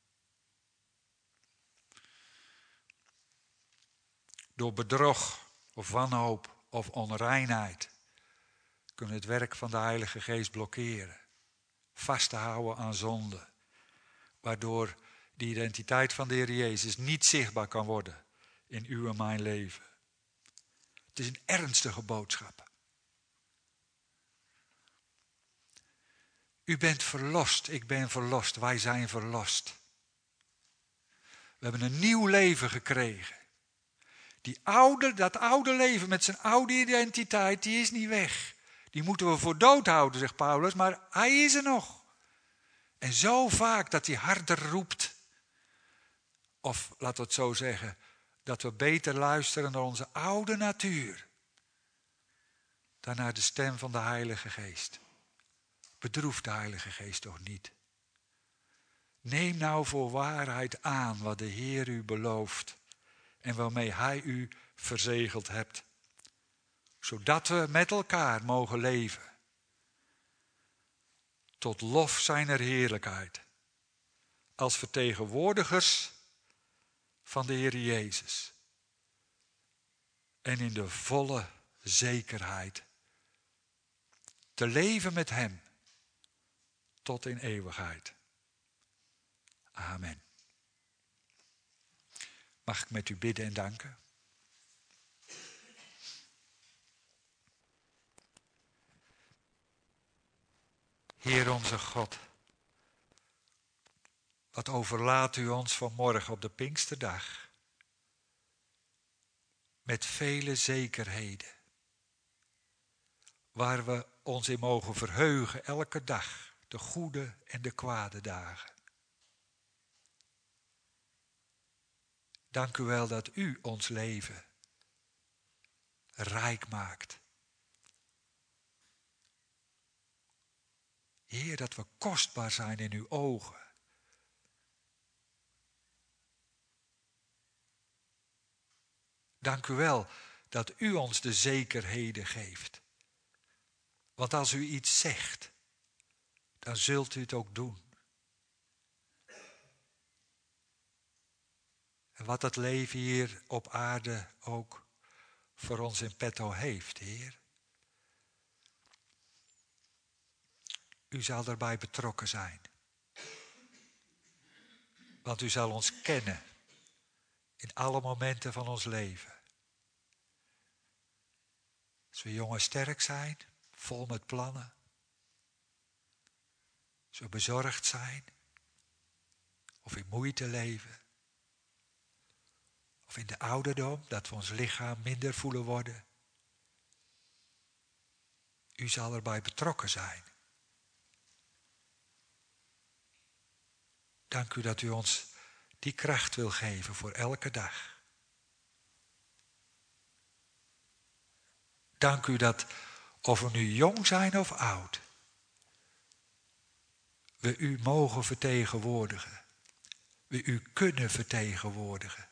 Door bedrog of wanhoop of onreinheid kunnen we het werk van de Heilige Geest blokkeren. Vast te houden aan zonde. Waardoor de identiteit van de Heer Jezus niet zichtbaar kan worden in uw en mijn leven. Het is een ernstige boodschap. U bent verlost, ik ben verlost, wij zijn verlost. We hebben een nieuw leven gekregen. Die oude, dat oude leven met zijn oude identiteit, die is niet weg. Die moeten we voor dood houden, zegt Paulus, maar hij is er nog. En zo vaak dat hij harder roept. Of laten we het zo zeggen, dat we beter luisteren naar onze oude natuur. Dan naar de stem van de Heilige Geest. Bedroef de Heilige Geest toch niet. Neem nou voor waarheid aan wat de Heer u belooft. En waarmee hij u verzegeld hebt. Zodat we met elkaar mogen leven. Tot lof zijner heerlijkheid. Als vertegenwoordigers van de Heer Jezus. En in de volle zekerheid. Te leven met hem. Tot in eeuwigheid. Amen. Mag ik met u bidden en danken? Heer onze God, wat overlaat u ons vanmorgen op de Pinksterdag met vele zekerheden, waar we ons in mogen verheugen elke dag, de goede en de kwade dagen. Dank u wel dat u ons leven rijk maakt. Heer, dat we kostbaar zijn in uw ogen. Dank u wel dat u ons de zekerheden geeft. Want als u iets zegt, dan zult u het ook doen. En wat het leven hier op aarde ook voor ons in petto heeft, Heer. U zal daarbij betrokken zijn. Want u zal ons kennen in alle momenten van ons leven. Als we jong en sterk zijn, vol met plannen. Als we bezorgd zijn, of in moeite leven. Of in de ouderdom, dat we ons lichaam minder voelen worden. U zal erbij betrokken zijn. Dank u dat u ons die kracht wil geven voor elke dag. Dank u dat, of we nu jong zijn of oud, we u mogen vertegenwoordigen. We u kunnen vertegenwoordigen.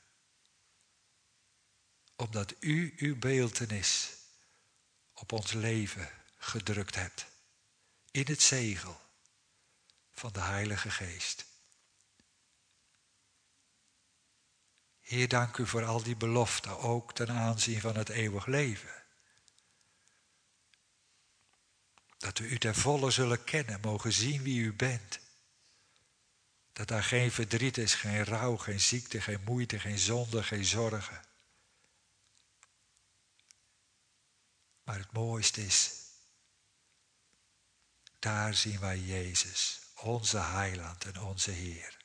Omdat u uw beeltenis op ons leven gedrukt hebt. In het zegel van de Heilige Geest. Heer, dank u voor al die beloften, ook ten aanzien van het eeuwig leven. Dat we u ten volle zullen kennen, mogen zien wie u bent. Dat daar geen verdriet is, geen rouw, geen ziekte, geen moeite, geen zonde, geen zorgen. Maar het mooiste is, daar zien wij Jezus, onze heiland en onze Heer.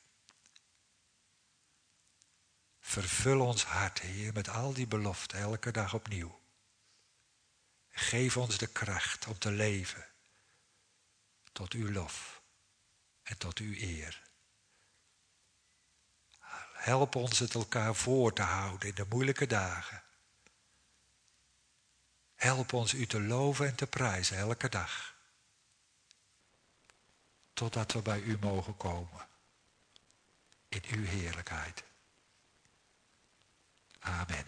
Vervul ons hart, Heer, met al die beloften, elke dag opnieuw. Geef ons de kracht om te leven, tot uw lof en tot uw eer. Help ons het elkaar voor te houden in de moeilijke dagen. Help ons u te loven en te prijzen elke dag. Totdat we bij u mogen komen. In uw heerlijkheid. Amen.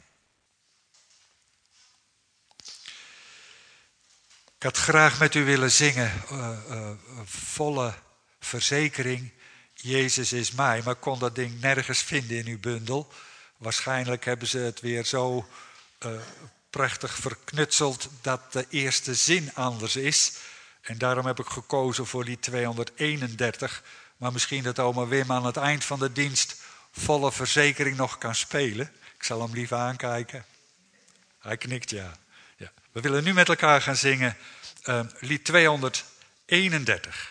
Ik had graag met u willen zingen, uh, uh, volle verzekering, Jezus is mij, maar ik kon dat ding nergens vinden in uw bundel. Waarschijnlijk hebben ze het weer zo uh, prachtig verknutseld dat de eerste zin anders is. En daarom heb ik gekozen voor die tweehonderdeenendertig. Maar misschien dat oma Wim aan het eind van de dienst volle verzekering nog kan spelen. Ik zal hem liever aankijken. Hij knikt ja. ja. We willen nu met elkaar gaan zingen uh, lied tweehonderdeenendertig.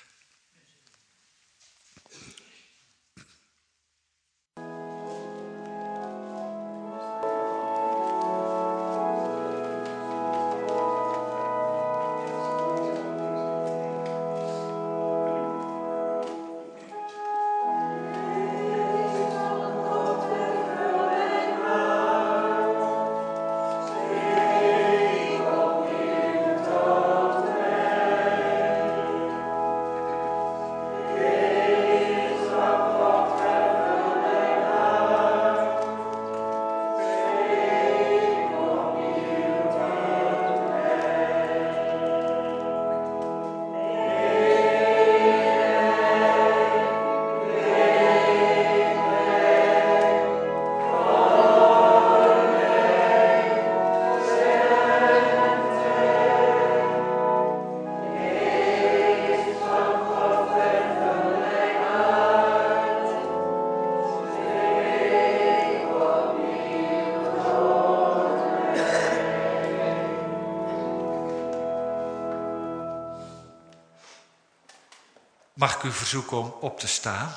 Mag ik u verzoeken om op te staan?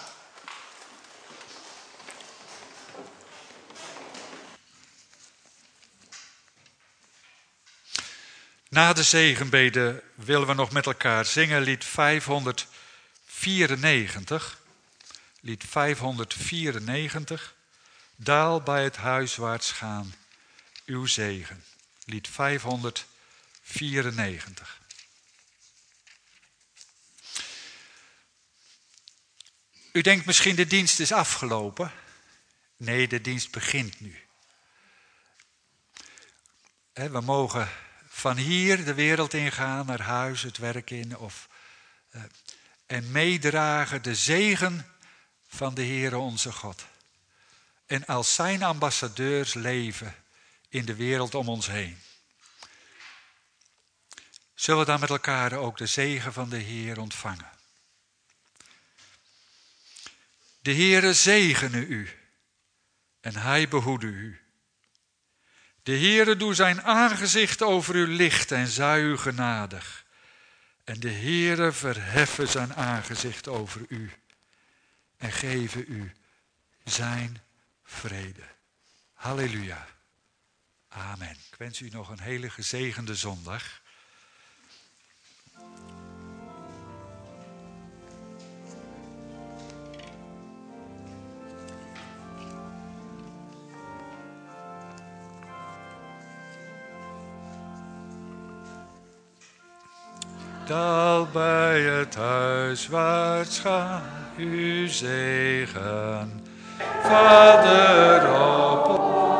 Na de zegenbede willen we nog met elkaar zingen lied vijfhonderdvierennegentig. Lied vijfhonderdvierennegentig. Daal bij het huiswaarts gaan, uw zegen. Lied vijfhonderdvierennegentig. U denkt misschien de dienst is afgelopen. Nee, de dienst begint nu. We mogen van hier de wereld ingaan, naar huis, het werk in. Of, uh, en meedragen de zegen van de Heere onze God. en als zijn ambassadeurs leven in de wereld om ons heen. Zullen we dan met elkaar ook de zegen van de Heer ontvangen? De Heere zegene u en hij behoede u. De Heere doe zijn aangezicht over u licht en zij u genadig. En de Heere verheffen zijn aangezicht over u en geven u zijn vrede. Halleluja. Amen. Ik wens u nog een hele gezegende zondag. Daal bij het huiswaarts ga, u zegen, Vader op